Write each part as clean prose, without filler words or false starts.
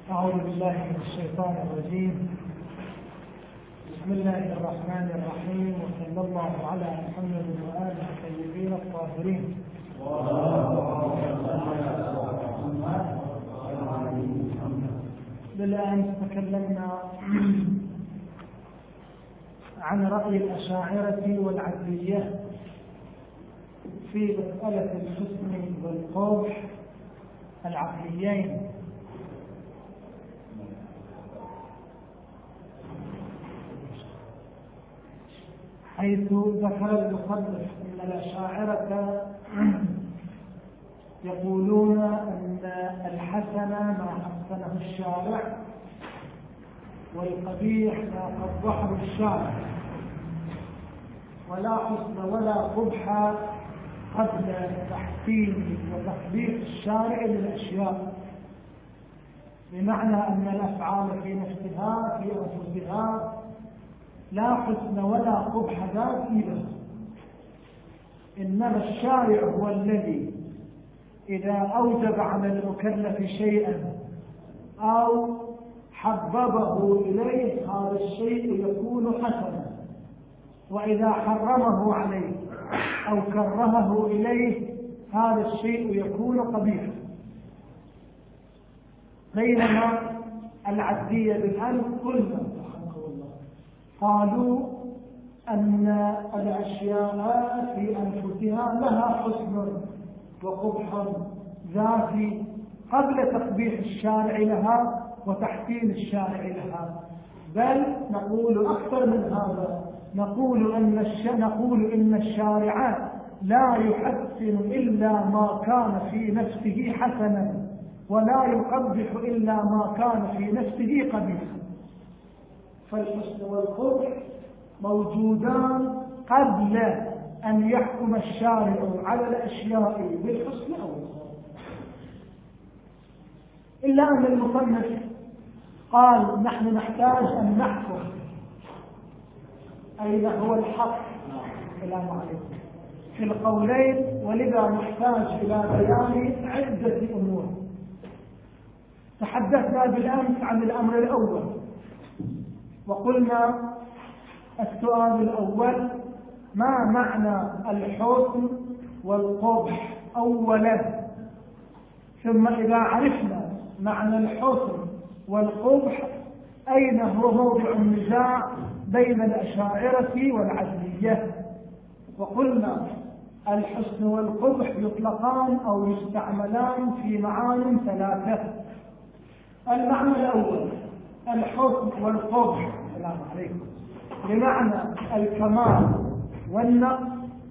أعوذ بالله من الشيطان الرجيم. بسم الله الرحمن الرحيم، وصلى الله على محمد وآله الطيبين الطاهرين. بالأمس تكلمنا عن رأي الأشاعرة والعدلية في مسألة الحسن والقبح العقليين، حيث ذكر المصنف أن الأشاعرة يقولون أن الحسن ما حسنه الشارع والقبيح ما قبحه الشارع، ولا حسن ولا قبح قبل تحسين وتقبيح الشارع للأشياء، بمعنى أن الأفعال في نفسها في أنفسها لا حسن ولا قبح ذاتي له، إنما الشارع هو الذي إذا أوجب على المكلف شيئا أو حببه إليه هذا الشيء يكون حسنا، وإذا حرمه عليه أو كرهه إليه هذا الشيء يكون قبيحا. بينما العدلية بالأمس قالوا أن الأشياء في أنفسها لها حسن وقبح ذاتي قبل تقبيح الشارع لها وتحسين الشارع لها، بل نقول أكثر من هذا، نقول إن الشارع لا يحسن إلا ما كان في نفسه حسنا، ولا يقبح إلا ما كان في نفسه قبيحا. فالحسن والقبح موجودان قبل أن يحكم الشارع على الأشياء بالحسن أو القبح، إلا أن المصنف قال نحن نحتاج أن نحكم أين هو الحق في القولين، ولذا نحتاج إلى بيان عدة أمور. تحدثنا بالأمس عن الأمر الأول، وقلنا السؤال الأول ما معنى الحسن والقبح أولا، ثم إذا عرفنا معنى الحسن والقبح أين هو موضع النزاع بين الأشاعرة والعدلية. وقلنا الحسن والقبح يطلقان أو يستعملان في معان ثلاثة. المعنى الأول الحسن والقبح السلام عليكم بمعنى الكمال والنقص،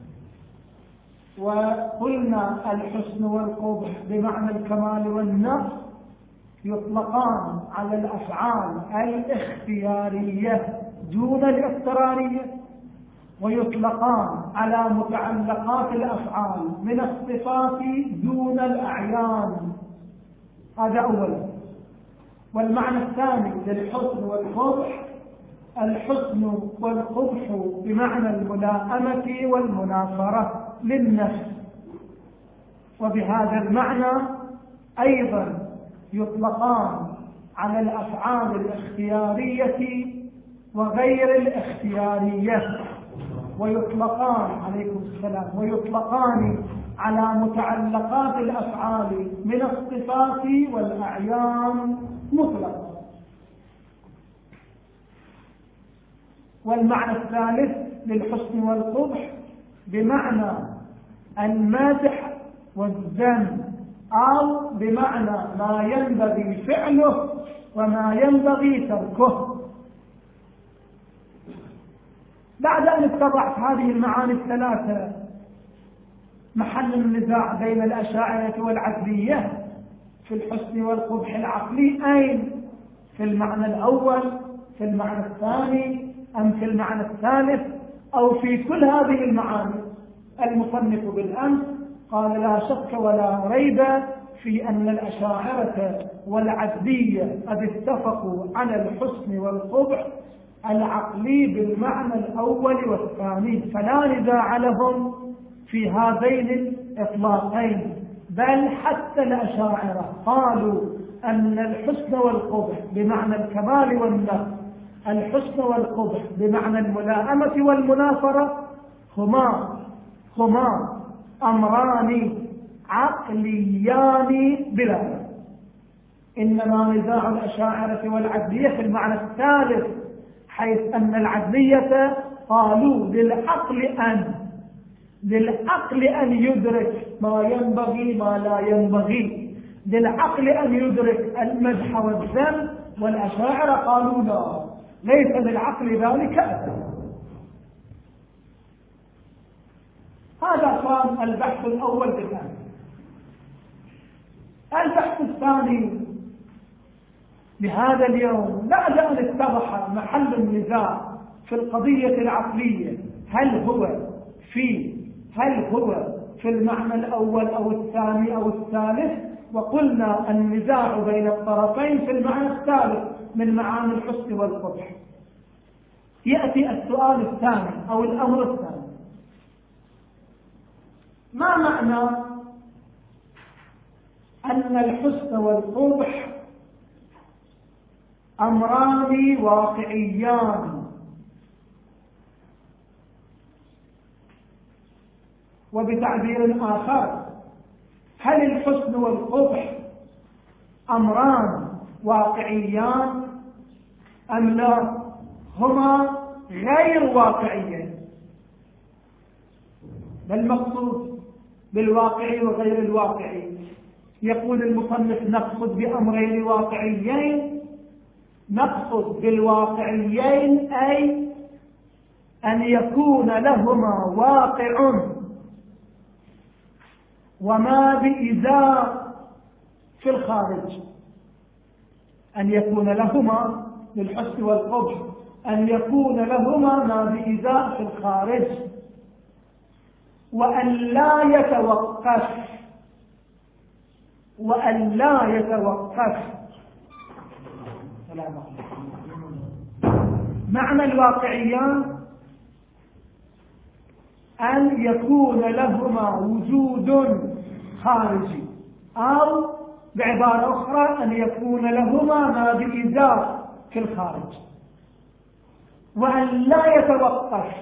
وقلنا الحسن والقبح بمعنى الكمال والنقص يطلقان على الأفعال الاختيارية دون الاضطرارية، ويطلقان على متعلقات الأفعال من الصفات دون الأعيان. هذا أولا. والمعنى الثاني للحسن والقبح الحسن والقبح بمعنى الملائمة والمنافرة للنفس، وبهذا المعنى أيضا يطلقان على الأفعال الاختيارية وغير الاختيارية، ويطلقان عليكم السلام ويطلقان على متعلقات الأفعال من الصفات والأعيان مطلقا. والمعنى الثالث للحسن والقبح بمعنى المادح والذم، أو بمعنى ما ينبغي فعله وما ينبغي تركه. بعد أن اتضحت هذه المعاني الثلاثة محل النزاع بين الأشاعرة والعدلية في الحسن والقبح العقلي أين؟ في المعنى الأول، في المعنى الثاني، أم في المعنى الثالث، أو في كل هذه المعاني؟ المصنف بالأمس قال لا شك ولا ريب في أن الأشاعرة والعدلية قد اتفقوا على الحسن والقبح العقلي بالمعنى الأول والثاني، فلا نزاع لهم في هذين الإطلاقين. بل حتى الأشاعرة قالوا أن الحسن والقبح بمعنى الكمال والنقص، الحسن والقبح بمعنى الملائمة والمنافرة هما أمران عقليان بلا ريب. إنما نزاع الأشاعرة والعدلية في المعنى الثالث، حيث أن العدلية قالوا للعقل أن يدرك ما ينبغي ما لا ينبغي، للعقل أن يدرك المدح والذم، والأشاعرة قالوا لا، ليس للعقل ذلك أبدا. هذا كان البحث الأول بالآن. البحث الثاني لهذا اليوم بعد أن اتضح محل النزاع في القضية العقلية، هل هو في المعنى الأول أو الثاني أو الثالث، وقلنا النزاع بين الطرفين في المعنى الثالث من معاني الحسن والقبح. يأتي السؤال الثاني أو الأمر الثاني: ما معنى أن الحسن والقبح أمران واقعيان؟ وبتعبير آخر، هل الحسن والقبح أمران واقعيان أم لا هما غير واقعيين؟ ما المقصود بالواقعي وغير الواقعي؟ يقول المصنف: نقصد بأمرين واقعيين، نقصد بالواقعيين أي أن يكون لهما واقع وما بإزاء في الخارج، أن يكون لهما للحسن والقبح أن يكون لهما ما بإزاء في الخارج، وأن لا يتوقف معنى الواقعيان أن يكون لهما وجود خارجي، أو بعبارة أخرى أن يكون لهما ما بإزاء في الخارج، وأن لا يتوقف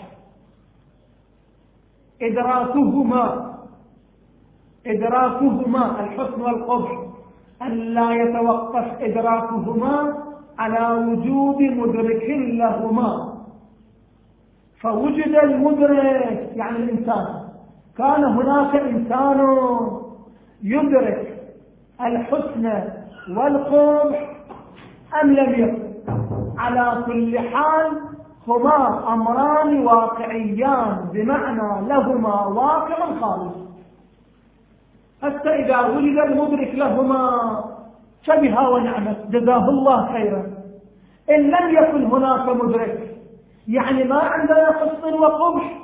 إدراكهما الحسن والقبح، أن لا يتوقف إدراكهما على وجود مدرك لهما. فوجد المدرك يعني الإنسان، كان هناك إنسان يدرك الحسن والقبح أم لم يكن؟ على كل حال هما أمران واقعيان بمعنى لهما واقع خالص. حتى إذا وجد المدرك لهما فبها ونعمت، جزاه الله خيرا. إن لم يكن هناك مدرك يعني ما عندنا حسن وقبح.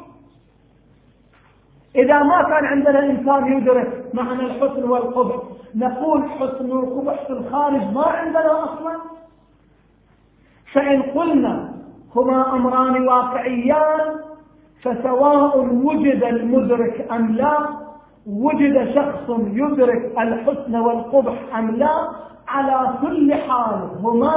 إذا ما كان عندنا إنسان يدرك معنى الحسن والقبح، نقول حسن وقبح في الخارج ما عندنا أصلا. فإن قلنا هما أمران واقعيان فسواء وجد المدرك أم لا، وجد شخص يدرك الحسن والقبح أم لا، على كل حال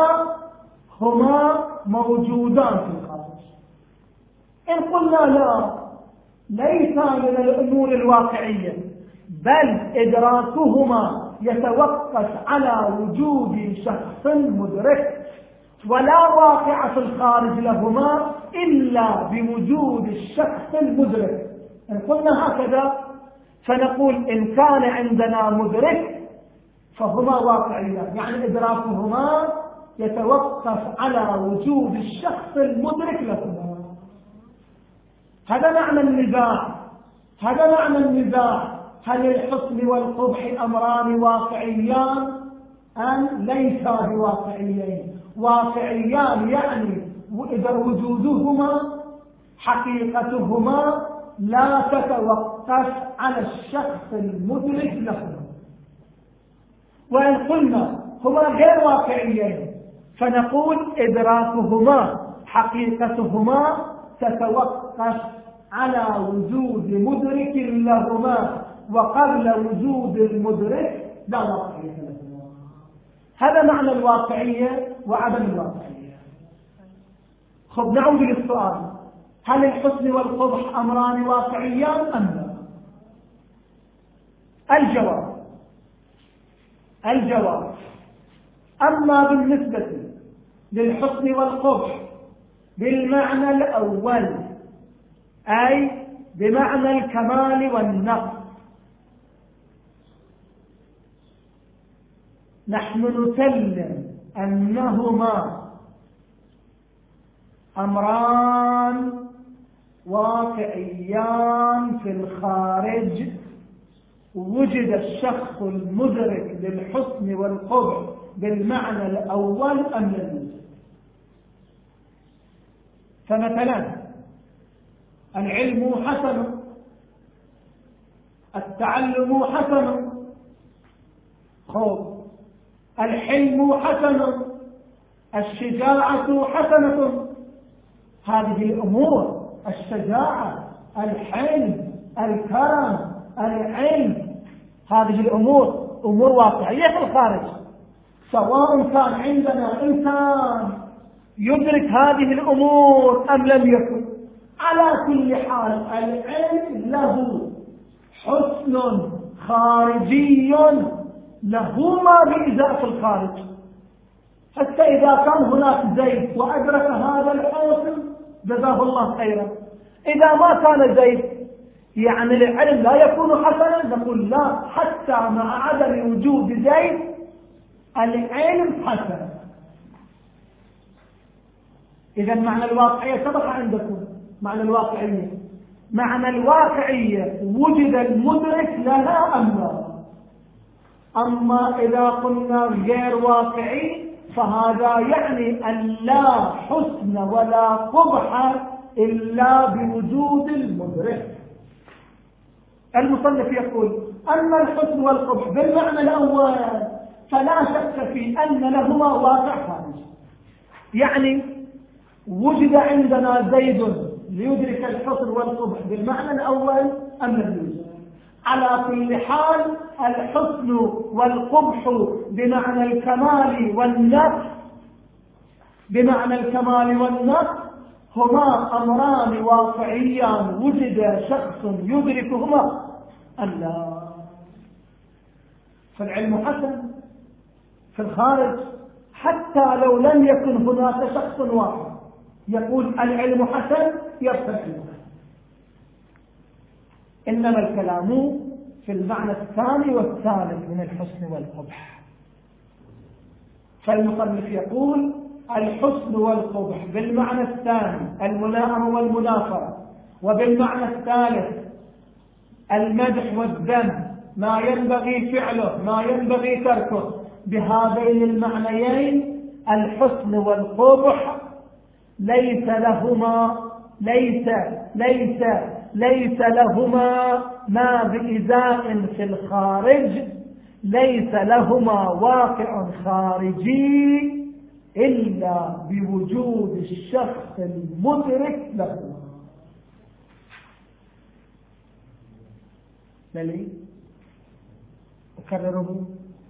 هما موجودان في الخارج. إن قلنا لا، ليس من الأمور الواقعية، بل إدراكهما يتوقف على وجود شخص مدرك، ولا واقع في الخارج لهما إلا بوجود الشخص المدرك. إن قلنا هكذا فنقول إن كان عندنا مدرك فهما واقعيان، يعني إدراكهما يتوقف على وجود الشخص المدرك لهما. هذا معنى النزاع. هل الحسن والقبح أمران واقعيان أم ليسا بواقعيين؟ واقعيان يعني وجودهما حقيقتهما لا تتوقف على الشخص المدرك لهما. وإن قلنا هما غير واقعيين فنقول إدراكهما حقيقتهما تتوقف على وجود مدرك لهما، وقبل وجود المدرك لا واقعية لهما. هذا معنى الواقعية وعدم الواقعية. خب نعود للسؤال، هل الحسن والقبح أمران واقعيان أم لا؟ الجواب أما بالنسبة للحسن والقبح بالمعنى الأول، أي بمعنى الكمال والنقص، نحن نسلم أنهما أمران واقعيان في الخارج، وجد الشخص المدرك للحسن والقبح بالمعنى الأول أم لم يوجد. فمثلا العلم حسن، التعلم حسن، الحلم حسن، الشجاعة حسنة. هذه الأمور، الشجاعة، الحلم، الكرم، العلم، هذه الأمور أمور واقعية في الخارج، سواء كان عندنا إنسان يدرك هذه الأمور أم لم يكن. على كل حال العلم له حسن خارجي له ما بإزاء في الخارج. حتى إذا كان هناك زيد وأدرك هذا الحسن جزاه الله خيرا، إذا ما كان زيد يعني العلم لا يكون حسنا، نقول لا، حتى مع عدم وجود زيد العلم حسن. إذا معنى الواقعية سبق عندكم، معنى الواقعية وجد المدرك لها أم لا؟ أما إذا قلنا غير واقعي فهذا يعني أن لا حسن ولا قبح إلا بوجود المدرك. المصنف يقول: أما الحسن والقبح بالمعنى الأول فلا شك في أن لهما واقع خارجي، يعني وجد عندنا زيد ليدرك الحسن والقبح بالمعنى الأول أم لم يوجد. على كل حال الحسن والقبح بمعنى الكمال والنقص هما أمران واقعيان وجد شخص يدركهما أم لا. فالعلم حسن في الخارج حتى لو لم يكن هناك شخص واحد يقول العلم حسن يرتفع. إنما الكلام في المعنى الثاني والثالث من الحسن والقبح. فالمصنف يقول: الحسن والقبح بالمعنى الثاني الملائمة والمنافرة، وبالمعنى الثالث المدح والذم، ما ينبغي فعله ما ينبغي تركه. بهذين المعنيين الحسن والقبح ليس لهما ما بإزاء في الخارج، ليس لهما واقع خارجي إلا بوجود الشخص المدرك لهما. بلي أكرره.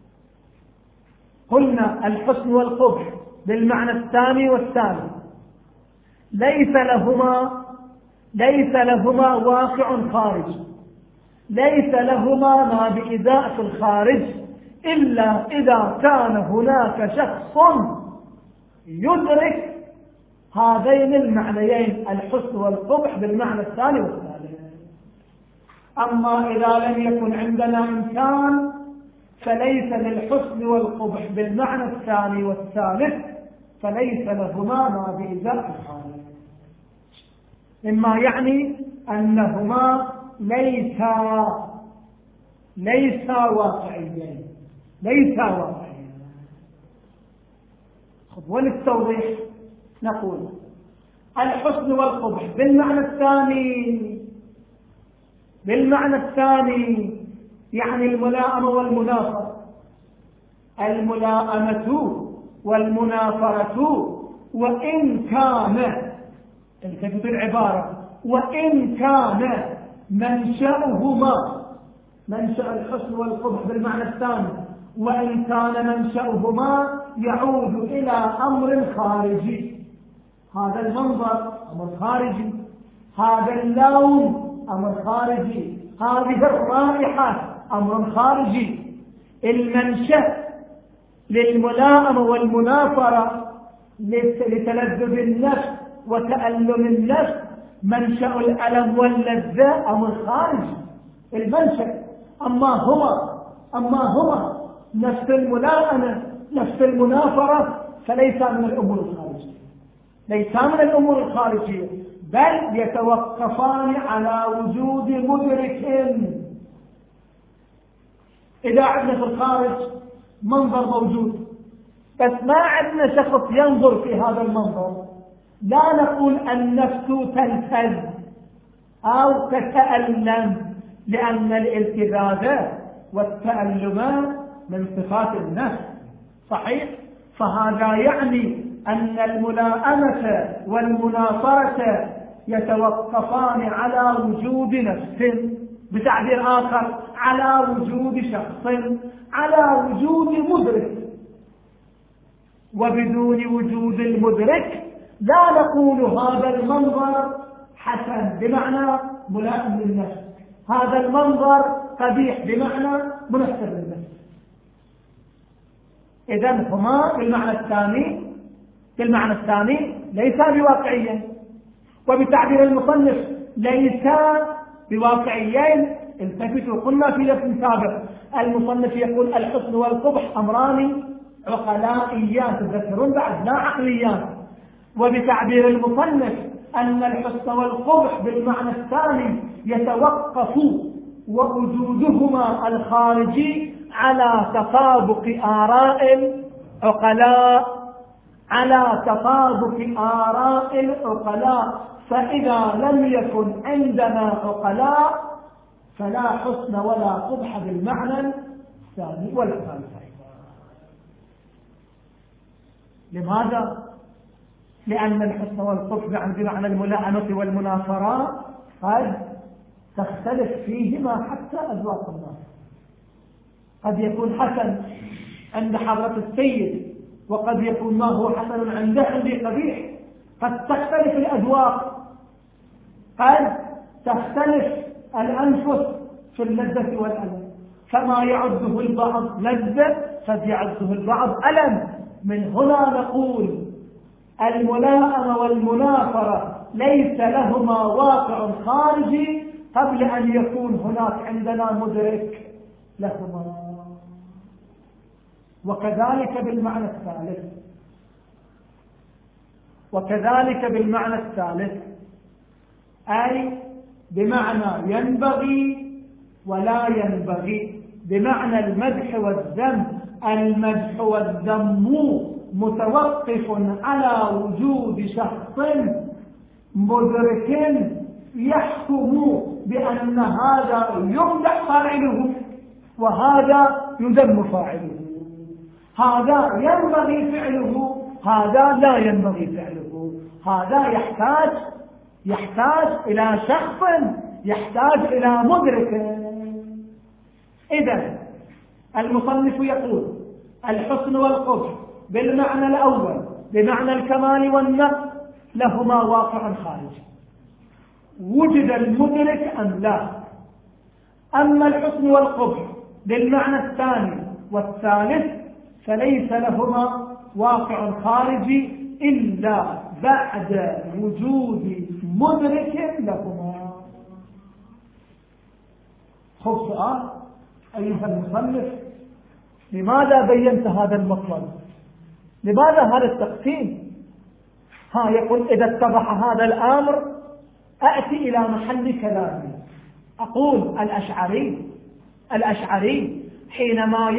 قلنا الحسن والقبح بالمعنى الثاني والثالث ليس لهما واقع خارجي، ليس لهما ما بإزاء في الخارج إلا إذا كان هناك شخص يدرك هذين المعنيين الحسن والقبح بالمعنى الثاني والثالث. أما إذا لم يكن عندنا إنسان فليس للحسن والقبح بالمعنى الثاني والثالث، فليس لهما ما بإزاء في الخارج. مما يعني أنهما ليس واقعيين. وللتوضيح نقول: الحسن والقبح بالمعنى الثاني يعني الملائمة والمنافرة. الملائمة والمنافرة وإن كان التفت العبارة وإن كان منشأ الحسن والقبح بالمعنى الثاني وإن كان منشأهما يعود إلى أمر خارجي. هذا المنظر أمر خارجي، هذا اللون أمر خارجي، هذه الرائحة أمر خارجي. المنشأ للملائمة والمنافرة لتلذذ النفس وتألم النفس، منشأ الألم واللذة أمر خارجي المنشأ. أما هو نفس الملائمة نفس المنافرة فليس من الأمور الخارجية، ليس من الأمور الخارجية، بل يتوقفان على وجود مدرك. إذا عندنا في الخارج منظر موجود بس ما عندنا شخص ينظر في هذا المنظر، لا نقول النفس تلتذ أو تتألم، لأن الالتذاذ والتألم من صفات النفس. صحيح؟ فهذا يعني أن الملائمة والمناصرة يتوقفان على وجود نفس، بتعبير آخر على وجود شخص، على وجود مدرك. وبدون وجود المدرك لا نقول هذا المنظر حسن بمعنى ملائم للنفس، هذا المنظر قبيح بمعنى مناسب للنفس. إذن هما بالمعنى الثاني ليس بواقعيا، وبتعبير المصنف ليس بواقعيين. التفتوا، قلنا في درس سابق المصنف يقول الحسن والقبح أمران عقلائيان، تذكرون بعد لا عقليان. وبتعبير المصنف أن الحسن والقبح بالمعنى الثاني يتوقف ووجودهما الخارجي على تطابق آراء العقلاء، فإذا لم يكن عندنا عقلاء فلا حسن ولا قبح بالمعنى الثاني ولا الثالث. لماذا؟ لأن الحسن والقبح بمعنى الملائمة والمنافرات قد تختلف فيهما حتى أذواق الناس. قد يكون حسن عند حضرة السيد، وقد يكون ما هو حسن عندي قبيح. قد تختلف الأذواق، قد تختلف الأنفس في اللذة والألم، فما يعده البعض لذة قد يعده البعض ألم. من هنا نقول الملائمة والمنافرة ليس لهما واقع خارجي قبل أن يكون هناك عندنا مدرك لهما. وكذلك بالمعنى الثالث أي بمعنى ينبغي ولا ينبغي، بمعنى المدح والذم. المدح والذم متوقف على وجود شخص مدرك يحكم بأن هذا يمدح فاعله وهذا يذم فاعله، هذا ينبغي فعله هذا لا ينبغي فعله، هذا يحتاج إلى شخص، يحتاج إلى مدرك. إذن المصنف يقول الحسن والقبح بالمعنى الأول بمعنى الكمال والنقص لهما واقع خارجي، وجد المدرك أم لا. أما الحسن والقبح بالمعنى الثاني والثالث فليس لهما واقع خارجي إلا بعد وجود مدرك لهما. خذ سؤال أيها المصنف، لماذا بينت هذا المطلب؟ لماذا هذا التقسيم؟ يقول إذا اتضح هذا الأمر أأتي إلى محل كلامي. أقول الأشعري حينما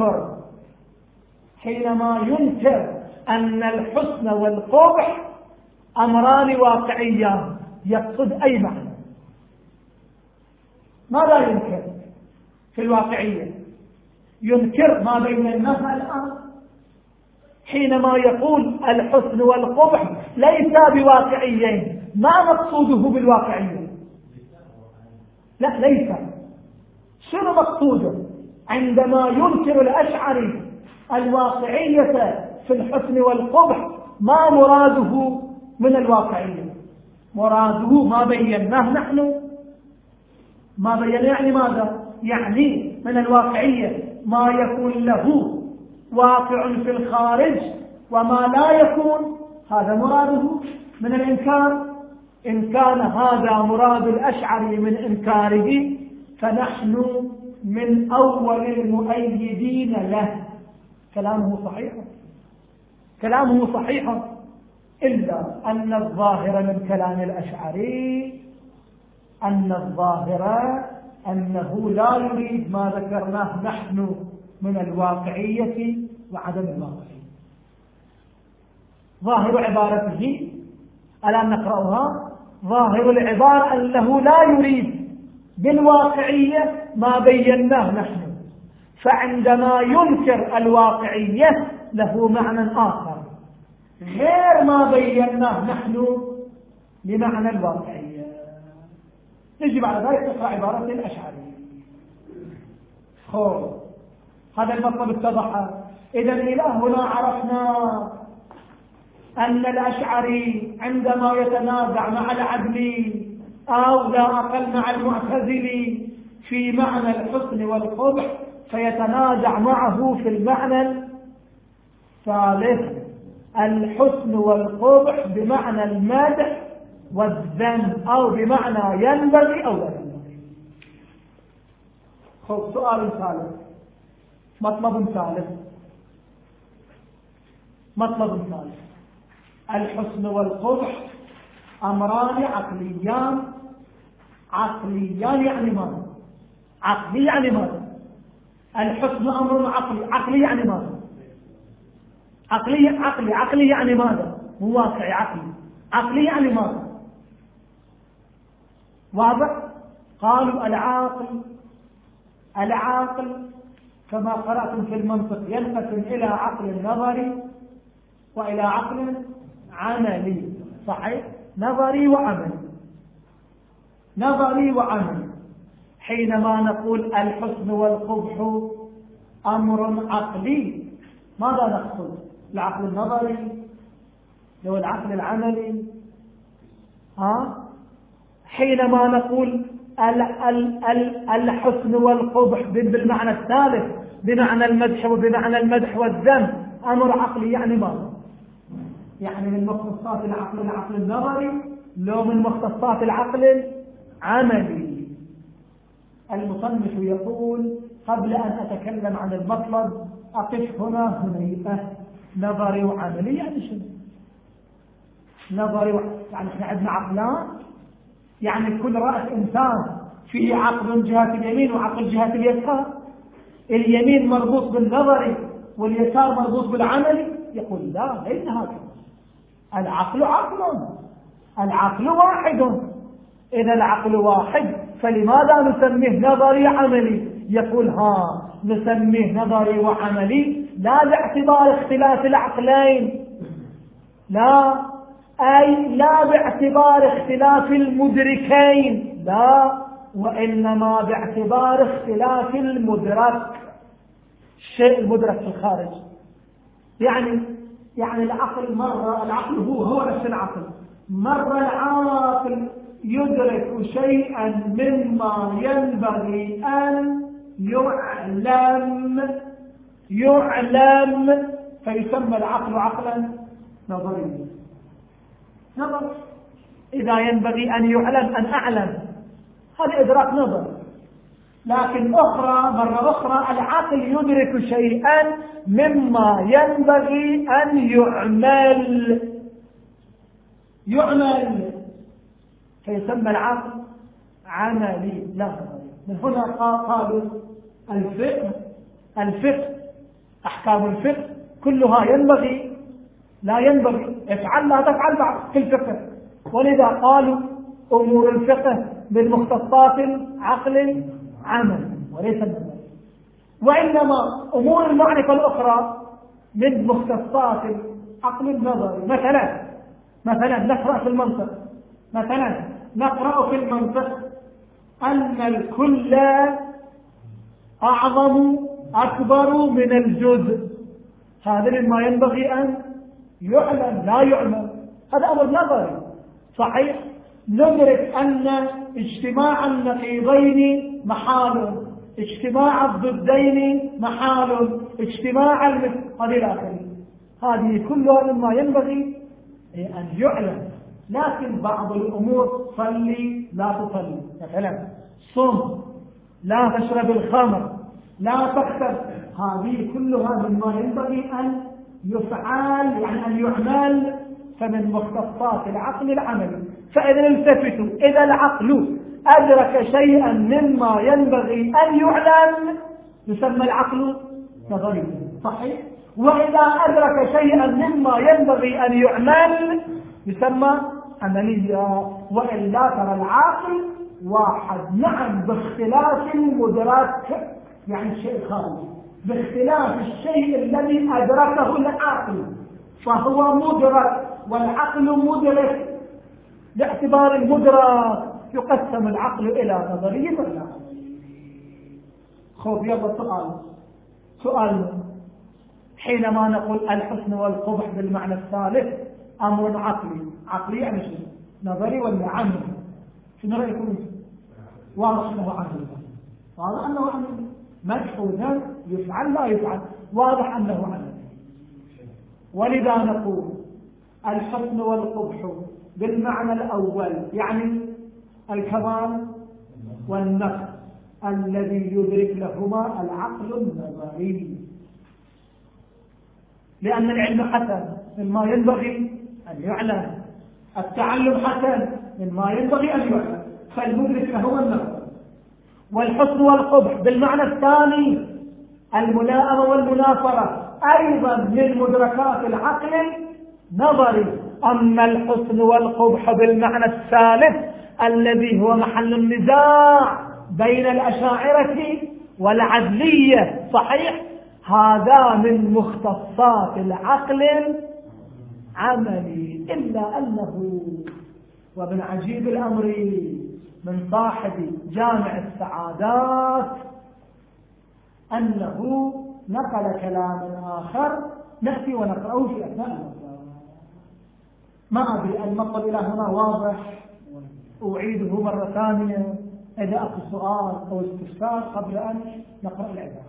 ينكر أن الحسن والقبح أمران واقعيان يقصد أي معنى؟ ماذا ينكر في الواقعية؟ ينكر ما بين الناس الآن حينما يقول الحسن والقبح ليس بواقعيين. ما مقصوده بالواقعية؟ لا ليس. شنو مقصوده؟ عندما ينكر الأشعري الواقعية في الحسن والقبح ما مراده من الواقعية؟ مراده ما بيناه نحن. ما بيناه يعني ماذا؟ يعني من الواقعية ما يكون له واقع في الخارج وما لا يكون، هذا مراده من الإنكار. إن كان هذا مراد الأشعري من إنكاره فنحن من أول المؤيدين له. كلامه صحيح، كلامه صحيح، إلا أن الظاهر من كلام الأشعري أنه لا يريد ما ذكرناه نحن من الواقعية وعدم الواقعية. ظاهر عبارته الآن نقرأها. ظاهر العبارة أنه لا يريد بالواقعية ما بيناه نحن، فعندما ينكر الواقعية له معنى آخر غير ما بيناه نحن لمعنى الواقعية. نجي بعد ذلك نقرأ عبارة الأشعري. هذا المطلب اتضح. إذا إلى هنا عرفنا أن الأشعري عندما يتنازع مع العدلي أو لا أقل مع المعتزلي في معنى الحسن والقبح فيتنازع معه في المعنى الثالث، الحسن والقبح بمعنى المدح والذم أو بمعنى ينبغي أو لا ينبغي. سؤال ثالث، مطلب ثالث. الحسن والقبح أمران عقليان. يعني ماذا؟ عقلي يعني ماذا؟ الحسن أمر عقلي يعني ماذا؟ عقلي يعني ماذا؟ مو واقعي، عقلي يعني ماذا؟ واضح؟ قالوا العاقل كما قرأتم في المنطق ينقسم إلى عقل نظري وإلى عقل عملي. صحيح؟ نظري وعملي. حينما نقول الحسن والقبح أمر عقلي ماذا نقصد؟ العقل النظري لو العقل العملي؟ حينما نقول الحسن والقبح بالمعنى الثالث بمعنى المدح وبمعنى المدح والذم أمر عقلي يعني ماذا؟ يعني من مختصات العقل النظري لو من مختصات العقل العملي. المصنف يقول قبل أن أتكلم عن المطلب أقف هنا نظري وعملي يعني شنو؟ يعني احنا عندنا عقلان، يعني كل رأس إنسان فيه عقل جهة اليمين وعقل جهة اليسار، اليمين مربوط بالنظري واليسار مربوط بالعملي. يقول لا، ليس هكذا. العقل واحد. إذا العقل واحد فلماذا نسميه نظري عملي؟ يقول نسميه نظري وعملي لا باعتبار اختلاف العقلين، لا باعتبار اختلاف المدركين، لا، وإنما باعتبار اختلاف المدرك، الشيء المدرك في الخارج. يعني العقل هو نفس العقل. مرة العاقل يدرك شيئا مما ينبغي أن يعلم فيسمى العقل عقلا نظريا. نظر إذا ينبغي أن يعلم أن أعلم، هذا إدراك نظر. لكن مرة أخرى العقل يدرك شيئا مما ينبغي أن يعمل فيسمى العقل عملي لا نظري. من هنا قالوا الفقه أحكام الفقه كلها ينبغي لا ينبغي، افعل لا تفعل بعض في الفقه. ولذا قالوا أمور الفقه من مختصات العقل عمل وليس النظر، وإنما أمور المعرفة الأخرى من مختصات العقل النظري. مثلا نقرأ في المنطق أن الكل أعظم أكبر من الجزء، هذا مما ينبغي أن يعلم لا يعلم، هذا أمر نظري صحيح. ندرك أن اجتماع النقيضين محال، اجتماع الضدين محال، اجتماع هذه الآخرين، هذه كلها مما ينبغي أن يعلم. لكن بعض الأمور صلي لا تصلي، مثلا صم، لا تشرب الخمر، لا تكتب، هذه كلها مما ينبغي أن يفعل، يعني أن يعمل، فمن مختصات العقل العملي. فإذا التفتوا، إذا العقل أدرك شيئا مما ينبغي أن يعلم يسمى العقل نظريا صحيح، وإذا أدرك شيئا مما ينبغي أن يعمل يسمى عمليا. وإلا ترى العاقل واحد، نعم باختلاف المدرك، يعني الشيء خارج، باختلاف الشيء الذي أدركه العقل، فهو مدرك والعقل مدرك. باعتبار المدرك يقسم العقل إلى نظري ولا خوف. يلا سؤال حينما نقول الحسن والقبح بالمعنى الثالث أمر عقلي يعني شيء نظري ولا عملي؟ شنو رأيكم؟ واضح أنه عملي، واضح أنه عملي، مدح وذم يفعل لا يفعل، واضح أنه عملي. ولذا نقول الحسن والقبح بالمعنى الأول يعني الكمال والنقص الذي يدرك لهما العقل النظري، لأن العلم حسن مما ينبغي أن يعلم، التعلم حسن مما ينبغي أن يعلم، فالمدرك له النظر. والحسن والقبح بالمعنى الثاني الملائمة والمنافرة أيضا من مدركات العقل النظري. أما الحسن والقبح بالمعنى الثالث الذي هو محل النزاع بين الأشاعرة والعدلية صحيح، هذا من مختصات العقل العملي. إلا أنه ومن عجيب الأمر من صاحب جامع السعادات أنه نقل كلام آخر نأتي ونقرأه في أثناء المطلب. ما أدري المطلب إلى هنا واضح، أعيده مرة ثانية إذا أخذ سؤال أو استفسار قبل أن نقرأ العبارة.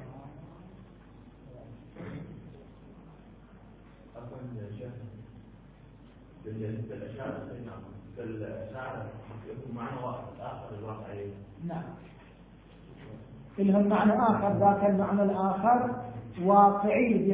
بالأشاعرة يكون معنى واحد آخر الواقعي. نعم لهم معنى آخر، ذاك المعنى الآخر واقعي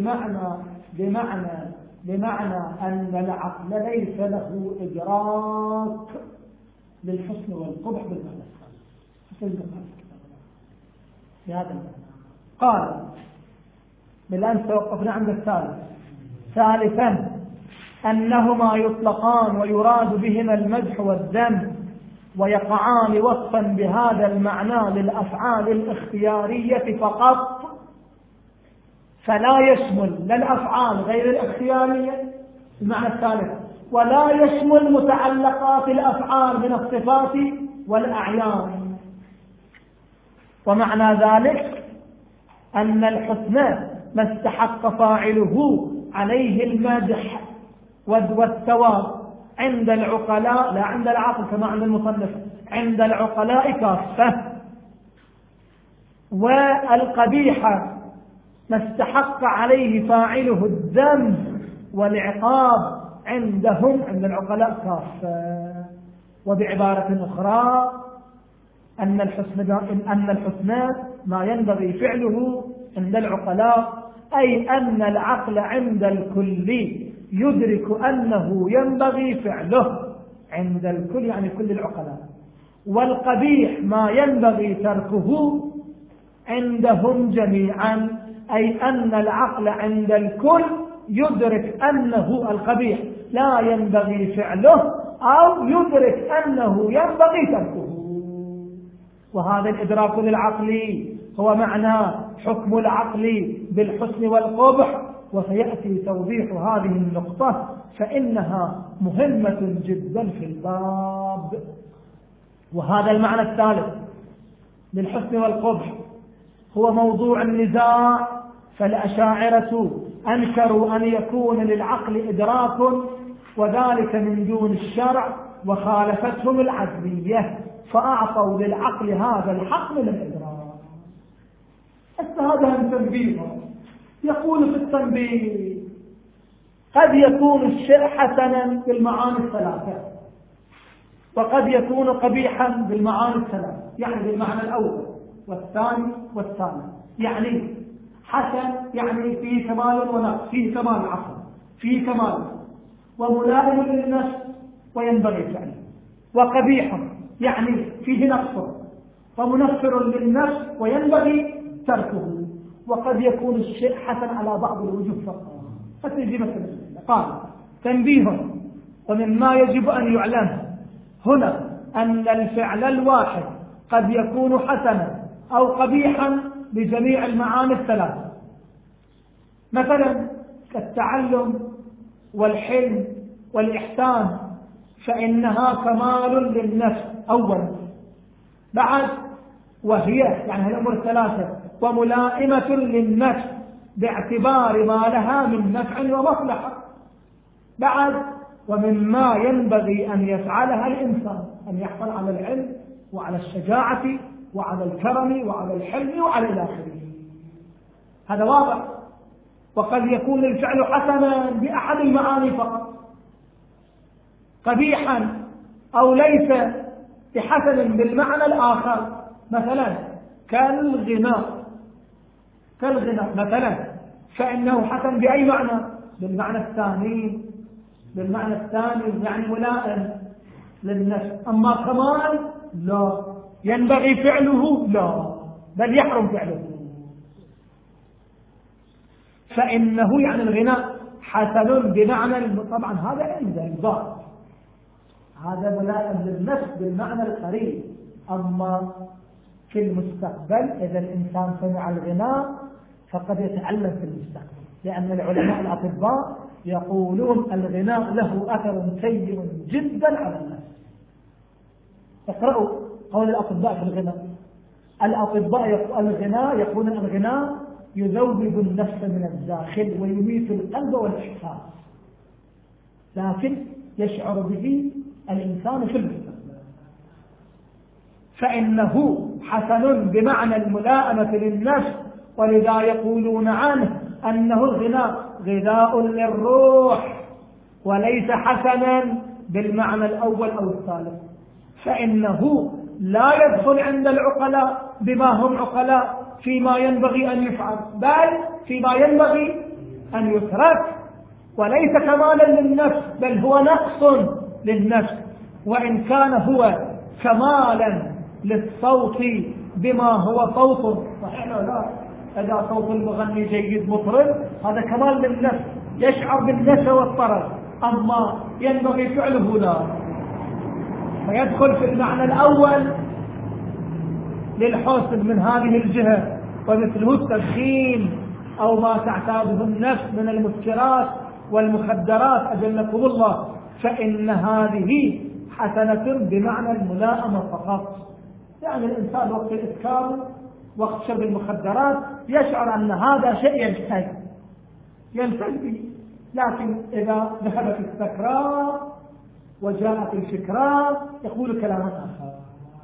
بمعنى أن العقل ليس له إدراك للحسن والقبح بالمعنى الثالث. بهذا المعنى قال بالأمس توقفنا عند الثالث. ثالثا أنهما يطلقان ويراد بهما المدح والذم، ويقعان وصفا بهذا المعنى للأفعال الاختيارية فقط، فلا يشمل لا الأفعال غير الاختيارية المعنى الثالث، ولا يشمل متعلقات الأفعال من الصفات والأعيان. ومعنى ذلك أن الحسن ما استحق فاعله عليه المدح والثواب عند العقلاء، لا عند العقل كما عند المصنف، عند العقلاء كافة. والقبيح ما استحق عليه فاعله الذم والعقاب عندهم عند العقلاء كافة. وبعبارة أخرى أن الحسن ما ينبغي فعله عند العقلاء، أي أن العقل عند الكل يدرك أنه ينبغي فعله عند الكل، يعني كل العقلاء. والقبيح ما ينبغي تركه عندهم جميعا، أي أن العقل عند الكل يدرك أنه القبيح لا ينبغي فعله، أو يدرك أنه ينبغي تركه. وهذا الإدراك للعقل هو معنى حكم العقل بالحسن والقبح، وسيأتي توضيح هذه النقطة فإنها مهمة جدا في الباب. وهذا المعنى الثالث للحسن والقبح هو موضوع النزاع، فالأشاعرة أنكروا أن يكون للعقل إدراك وذلك من دون الشرع، وخالفتهم العدلية فأعطوا للعقل هذا الحق من الإدراك. هذا من تنبيهه. يقول في التنبيه: قد يكون الشيء حسنا بالمعاني الثلاثة، وقد يكون قبيحا بالمعاني الثلاثة، يعني بالمعنى الأول والثاني والثالث. يعني حسن يعني فيه كمال ونقص، فيه كمال العقل، فيه كمال وملائم للنفس وينبغي فعله. وقبيح يعني فيه نقص ومنفر للنفس وينبغي تركه. وقد يكون الشيء حسن على بعض الوجوه فقط. فتجي مثلا قال: تنبيه: ومما يجب أن يعلم هنا أن الفعل الواحد قد يكون حسنا أو قبيحا بجميع المعاني الثلاثة، مثلا كالتعلم والحلم والإحسان، فإنها كمال للنفس أولا، بعد وهي يعني الأمور الثلاثة وملائمة للنفس باعتبار ما لها من نفع ومصلحة، بعد ومما ينبغي أن يفعلها الإنسان أن يحصل على العلم وعلى الشجاعة وعلى الكرم وعلى الحلم وعلى الآخرين. هذا واضح. وقد يكون الفعل حسنا بأحد المعاني فقط، قبيحا أو ليس بحسن بالمعنى الآخر، مثلا كالغناء مثلا، فإنه حسن بأي معنى؟ بالمعنى الثاني يعني ملائم للنفس. أما كمال لا، ينبغي فعله لا، بل يحرم فعله. فإنه يعني الغناء حسن بمعنى طبعا هذا عند البعض، هذا ملائم للنفس بالمعنى القريب. أما في المستقبل إذا الإنسان سمع الغناء فقد يتعلم في المستقبل، لأن العلماء الأطباء يقولون الغناء له أثر سيء جدا على النفس. اقرأوا قول الأطباء في الغناء. الأطباء يقولون الغناء يذوب النفس من الداخل ويميت القلب والإحساس، لكن يشعر به الإنسان في المستقبل. فإنه حسن بمعنى الملائمة للنفس، ولذا يقولون عنه أنه الغناء غذاء للروح وليس حسنا بالمعنى الأول أو الثالث. فإنه لا يدخل عند العقلاء بما هم عقلاء فيما ينبغي أن يفعل، بل فيما ينبغي أن يترك، وليس كمالا للنفس بل هو نقص للنفس. وإن كان هو كمالا للصوت بما هو صوت صحيح أو لا، إذا صوت المغني جيد مطرب هذا كمال للنفس، يشعر بالنشوة والطرب، أما ينبغي فعله لا، فيدخل في المعنى الأول للحسن من هذه الجهة، ومثله التدخين أو ما تعتاده النفس من المسكرات والمخدرات أجلكم الله، فإن هذه حسنة بمعنى الملائمة فقط. يعني الإنسان وقت الإسكار وقت شرب المخدرات يشعر أن هذا شيء ينتج به، لكن إذا ذهبت السكرات وجاءت الفكرات يقول كلاما آخر.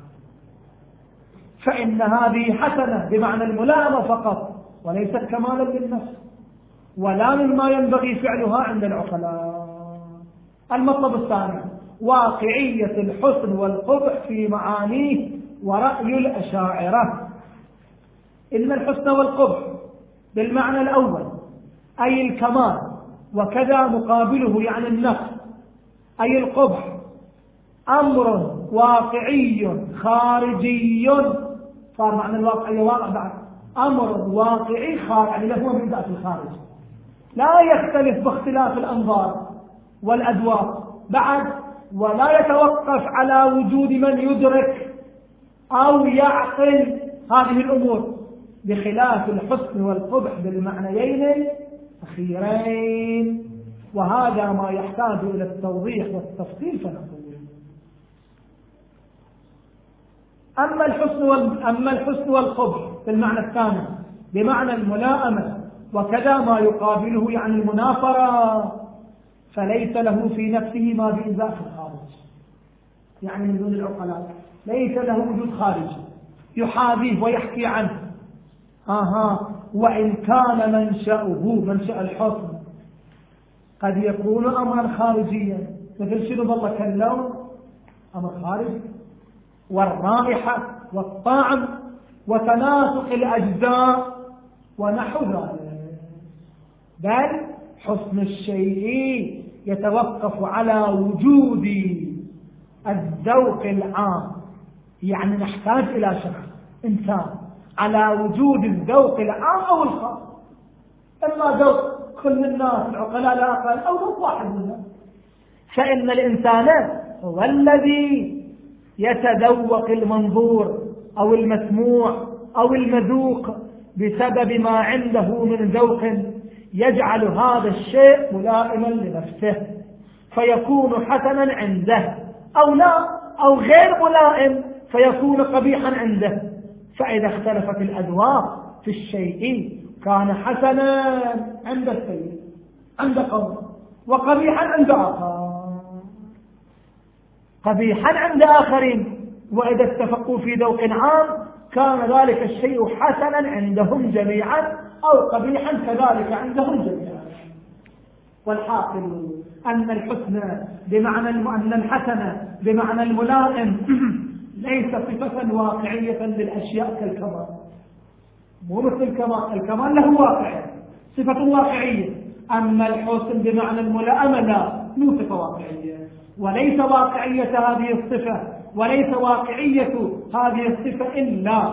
فإن هذه حسنة بمعنى الملائمة فقط وليست كمالا للنفس ولا مما ينبغي فعلها عند العقلاء. المطلب الثاني واقعية الحسن والقبح في معانيه ورأي الأشاعرة. إن الحسن والقبح بالمعنى الأول أي الكمال، وكذا مقابله يعني النقص أي القبح، أمر واقعي خارجي، صار معنى الواقعي واقع بعد، أمر واقعي خارج يعني له من ذات الخارج، لا يختلف باختلاف الأنظار والأذواق بعد، ولا يتوقف على وجود من يدرك أو يعقل هذه الأمور، بخلاف الحسن والقبح بالمعنيين الأخيرين. وهذا ما يحتاج إلى التوضيح والتفصيل، فنقول أما الحسن والقبح في المعنى الثاني بمعنى الملائمة وكذا ما يقابله يعني المنافرة، فليس له في نفسه ما بإنزاء في الخارج، يعني من دون العقلاء ليس له وجود خارجي يحاذيه ويحكي عنه. وإن كان منشأ الحسن قد يكون أمرا خارجيا، مثل شنو بالله كاللون أمر خارجي، والرائحة والطعم وتناسق الأجزاء ونحو ذلك. بل حسن الشيء يتوقف على وجود الذوق العام، يعني نحتاج إلى شخص إنسان على وجود الذوق العام أو الخاص، إما ذوق كل الناس العقلاء لا أقل أو ذوق واحد منهم، فإن الإنسان هو الذي يتذوق المنظور أو المسموع أو المذوق بسبب ما عنده من ذوق يجعل هذا الشيء ملائما لنفسه فيكون حسنا عنده، أو لا، أو غير ملائم فيكون قبيحا عنده. فإذا اختلفت الأذواق في الشيء كان حسنا عند السيد عند قوم وقبيحا عند آخر، قبيحا عند آخرين، وإذا اتفقوا في ذوق عام كان ذلك الشيء حسنا عندهم جميعا أو قبيحا كذلك عندهم جميعا. والحاصل أن الحسن بمعنى أن الحسن بمعنى الملائم ليس صفة واقعية للأشياء كالكمال، مو مثل الكمال، الكمال له واقع صفة واقعية، أما الحسن بمعنى الملائمة لا، مو صفة واقعية، وليس واقعية هذه الصفة وليس واقعية هذه الصفة إلا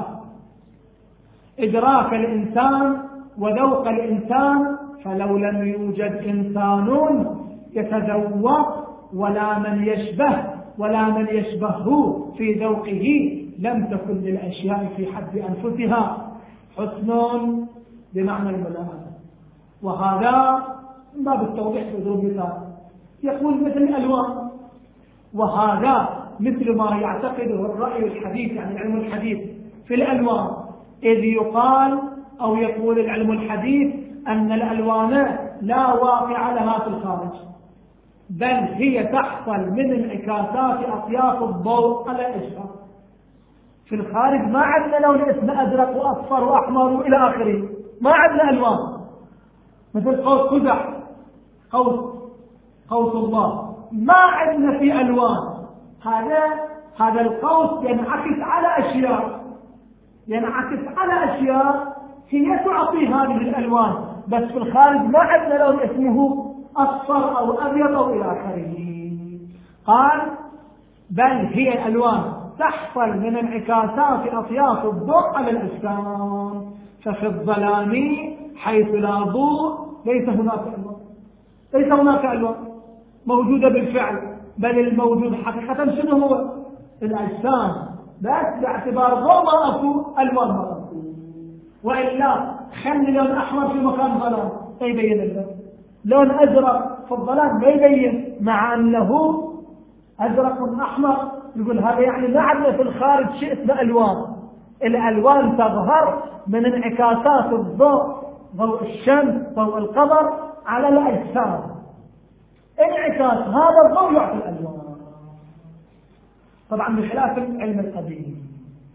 إدراك الإنسان وذوق الإنسان، فلو لم يوجد إنسان يتذوق ولا من يشبهه في ذوقه لم تكن للأشياء في حد أنفسها حسن بمعنى الملائمة. وهذا من باب التوضيح بضرب مثال، يقول مثل الألوان، وهذا مثل ما يعتقده الرأي الحديث يعني علم الحديث في الألوان، إذ يقال أو يقول العلم الحديث أن الألوان لا واقع لها في الخارج، بل هي تحصل من انعكاسات أطياف الضوء على الأشياء. في الخارج ما عندنا لون اسمه أزرق وأصفر وأحمر وإلى آخره، ما عندنا ألوان، مثل قوس قزح، قوس الله، ما عندنا في ألوان. هذا القوس ينعكس على أشياء هي تعطي هذه الألوان، بس في الخارج ما عندنا لون اسمه أصفر أو أبيض أو إلى آخره. قال بل هي الألوان تحصل من انعكاسات أطياف الضوء على الأجسام، ففي الظلام حيث لا ضوء ليس هناك ألوان موجودة بالفعل، بل الموجود حقيقة شنو هو؟ الأجسام، بس باعتبار ضوء ما أكو ألوان ما أكو، وإلا خلي لون أحمر في مكان ظلام لا يبين اللون، لون أزرق في الظلام لا يبين، مع أنه أزرق أحمر، يقول هذا يعني ما عندنا في الخارج شيء اسمه ألوان. الألوان تظهر من انعكاسات الضوء، ضوء الشمس ضوء القمر على الأجسام، انعكاس هذا الضوء يعطي الألوان، طبعا بخلاف العلم القديم.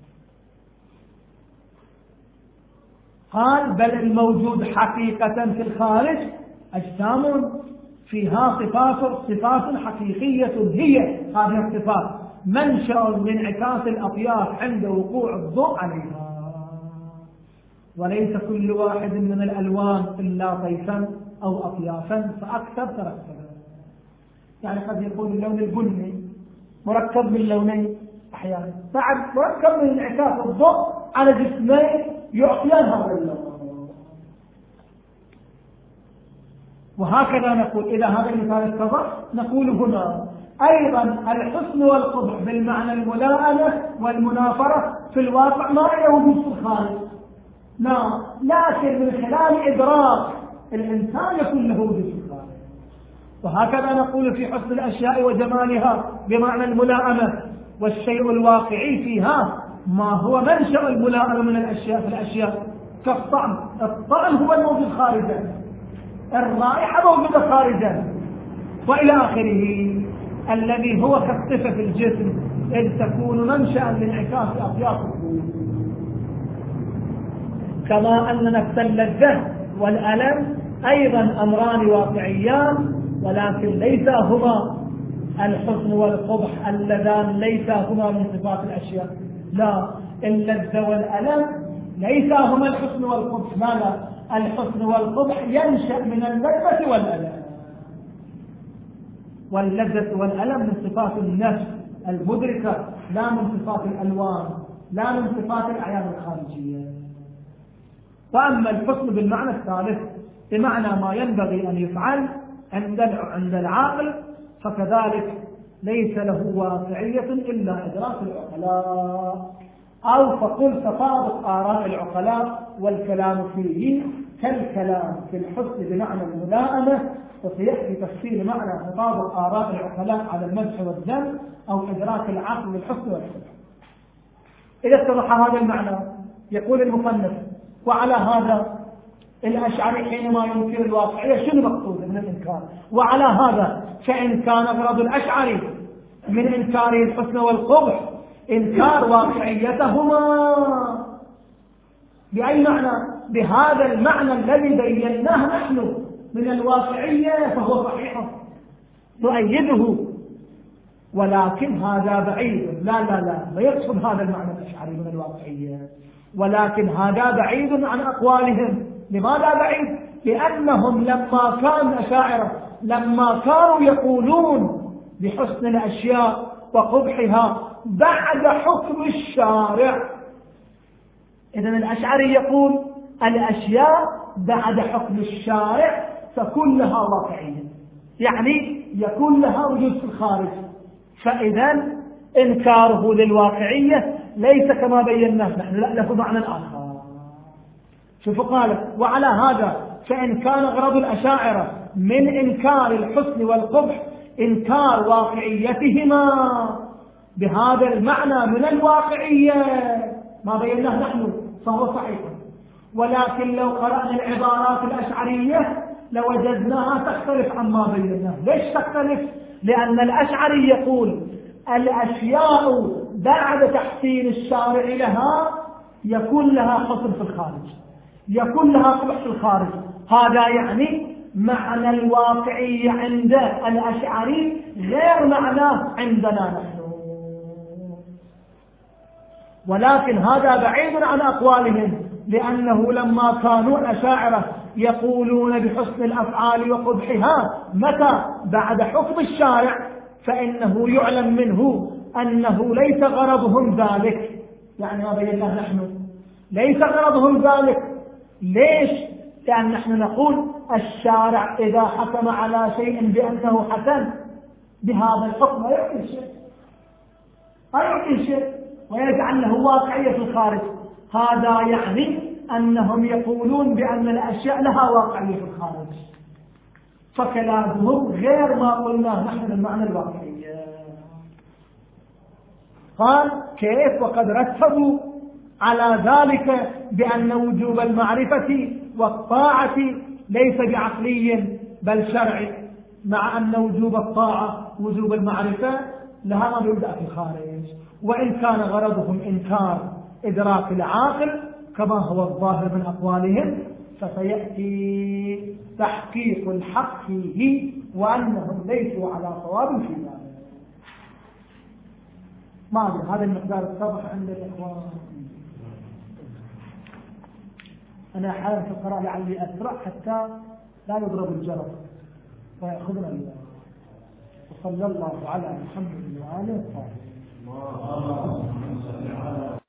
قال بل الموجود حقيقة في الخارج أجسام فيها صفات حقيقية، هي هذه الصفات منشأ لانعكاس الأطياف عند وقوع الضوء عليها، وليس كل واحد من الألوان إلا طيفا أو أطيافا فأكثر تركبا. يعني قد يكون اللون البني مركب من لونين أحيانا، بعد مركب من انعكاس الضوء على جسمين يعطيان هذا اللون. وهكذا نقول إذا هذا المثال اتضح نقول هنا أيضا الحسن والقبح بالمعنى الملائمة والمنافرة في الواقع ما هي وجود في الخارج، لا، لكن من خلال إدراك الإنسان يكون له وجود في الخارج. وهكذا نقول في حسن الأشياء وجمالها بمعنى الملائمة، والشيء الواقعي فيها ما هو منشأ الملائمة من الأشياء في الأشياء كالطعم. الطعم هو الموجود خارجا، الرائحة موجودة خارجا، وإلى آخره، الذي هو كالصفة في الجسم إذ تكون منشأ لانعكاس أطياف الوجود. كما أن نفس اللذة والألم أيضا أمران واقعيان، ولكن ليس هما الحسن والقبح اللذان ليس هما من صفات الأشياء. لا، اللذة والألم ليس هما الحسن والقبح. لا، الحسن والقبح ينشأ من اللذة والألم، واللذة والألم من صفات النفس المدركة، لا من صفات الألوان، لا من صفات الأعيان الخارجية. وأما الحسن بالمعنى الثالث بمعنى ما ينبغي أن يفعل عند العاقل، فكذلك ليس له واقعية إلا إدراك العقلاء، أو فقل تطابق آراء العقلاء والكلام فيه كالكلام في الحسن بمعنى الملائمة، وسيأتي تفسير معنى تطابق آراء العقلاء على المدح والذم أو إدراك العقل للحسن والقبح. إذا اتضح هذا المعنى يقول المصنف: وعلى هذا الأشعري حينما ينكر الواقعية شنو مقصوده من الإنكار؟ وعلى هذا فإن كان غرض الأشعري من إنكاره الحسن والقبح إنكار واقعيتهما. بأي معنى؟ بهذا المعنى الذي بيناه نحن من الواقعية، فهو صحيح نؤيده، ولكن هذا بعيد. لا يقصد هذا المعنى الأشعري من الواقعية، ولكن هذا بعيد عن أقوالهم. لماذا بعيد؟ لأنهم لما كانوا أشاعرة لما كانوا يقولون بحسن الأشياء وقبحها بعد حكم الشارع. إذن الأشعري يقول الأشياء بعد حكم الشارع تكون لها واقعية، يعني يكون لها وجود في الخارج. فإذا إنكاره للواقعية ليس كما بيناه نحن، لا، له معنى آخر. شوفوا قال: وعلى هذا فإن كان غرض الأشاعرة من إنكار الحسن والقبح إنكار واقعيتهما بهذا المعنى من الواقعية ما بيناه نحن، فهو صحيح. ولكن لو قرأنا العبارات الأشعرية لوجدناها تختلف عما بيناه. ليش تختلف؟ لأن الأشعري يقول الأشياء بعد تحسين الشارع لها يكون لها حسن في الخارج، يكون لها قبح في الخارج. هذا يعني معنى الواقعي عند الأشعري غير معناه عندنا نحن، ولكن هذا بعيد عن أقوالهم، لأنه لما كانوا الأشاعرة يقولون بحسن الأفعال وقبحها متى بعد حكم الشارع، فإنه يعلم منه أنه ليس غرضهم ذلك. يعني ما بيناه نحن ليس غرضهم ذلك. ليش؟ لأن نحن نقول الشارع إذا حكم على شيء بأنه حسن بهذا الحكم لا يعطي شيء ويجعل له واقعية في الخارج. هذا يعني أنهم يقولون بأن الأشياء لها واقعية في الخارج، فكلامهم غير ما قلناه نحن المعنى الواقعي. قال: كيف؟ وقد رتبوا على ذلك بأن وجوب المعرفة والطاعة ليس بعقلي بل شرعي، مع أن وجوب الطاعة وجوب المعرفة لها ما يبدأ في الخارج. وإن كان غرضهم إنكار إدراك العاقل كما هو الظاهر من أقوالهم، فسيأتي تحقيق الحق فيه وأنهم ليسوا على صواب في ذلك. ما أدري هذا المقدار الصبح عند الإخوان. أنا أحاول في القراءة لعلي أسرع حتى لا يضرب الجرس ويأخذنا الله. وصلى الله على محمد وآله وصحبه.